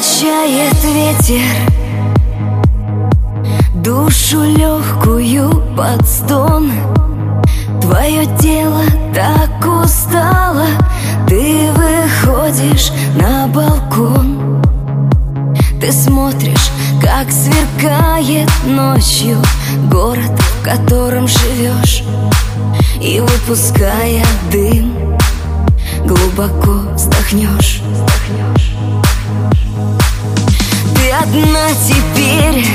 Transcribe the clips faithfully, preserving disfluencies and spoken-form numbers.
качает ветер душу легкую под стон. Твое тело так устало, ты выходишь на балкон. Ты смотришь, как сверкает ночью город, в котором живешь, и, выпуская дым, глубоко вздохнешь. Ты одна теперь,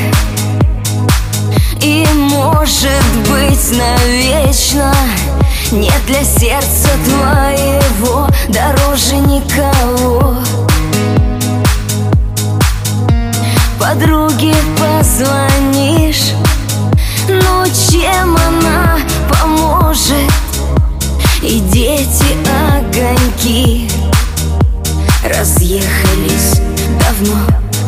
и, может быть, навечно. Нет для сердца твоего дороже никого. Подруге позвонишь, ну чем она поможет? И дети огоньки разъехались давно.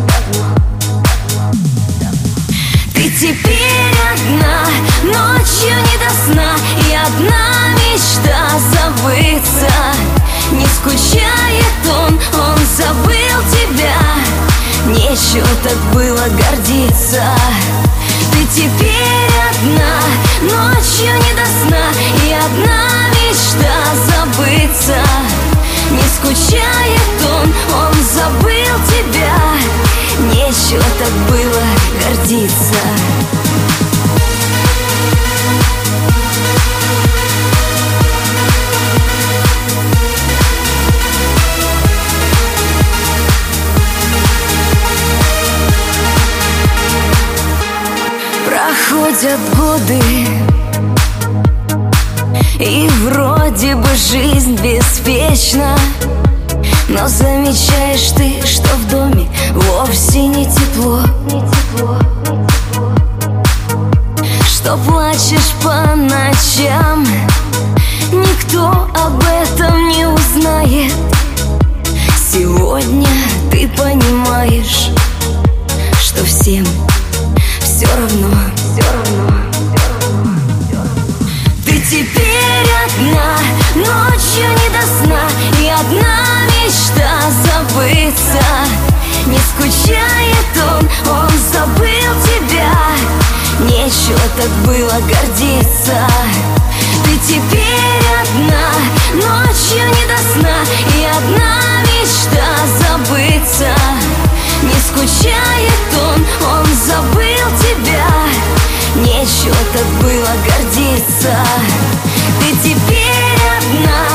Ты теперь одна, ночью не до сна, и одна мечта забыться. Не скучает он, он забыл тебя. Нечего так было гордиться. Ты теперь одна, ночью не до сна, и одна мечта забыться. Не скучает он, он забыл тебя. Нечего так было гордиться. Проходят годы, и вроде бы жизнь беспечна, но замечаешь ты, что в доме вовсе не тепло, что плачешь по ночам, никто об этом не узнает. Сегодня ты понимаешь, что всем все равно, все равно. Ты теперь одна, ночью не до сна, и одна мечта забыться. Не скучает он, он забыл тебя. Нечего так было гордиться. Ты теперь одна, ночью не до сна, и одна мечта забыться. Не скучает он, он забыл тебя. Нечего так было гордиться. Ты теперь одна,